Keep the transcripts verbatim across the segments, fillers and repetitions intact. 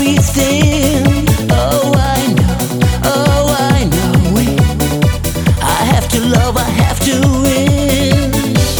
everything. Oh, I know, oh, I know it. I have to love, I have to win.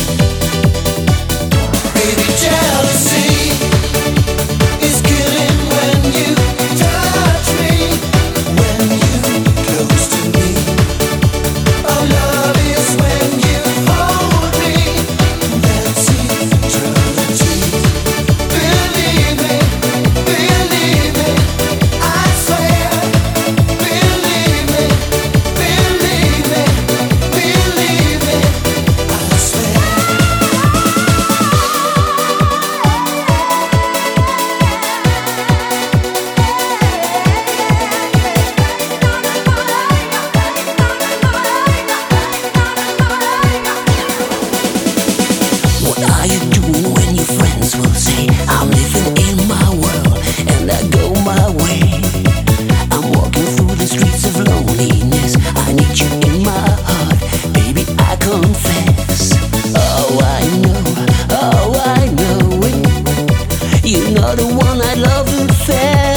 Baby, jealousy is killing when you touch me, when you close to me. Oh, love is when you hold me. That's eternity. Believe me, believe me, I swear. Believe me, believe me, believe me, I swear. What are you doing when your friends will say, I'm living in my world and I go my way? I'm walking through the streets of loneliness. I need you in my heart, baby, I confess. Oh, I know, oh, I know it. You're not the one I love the best.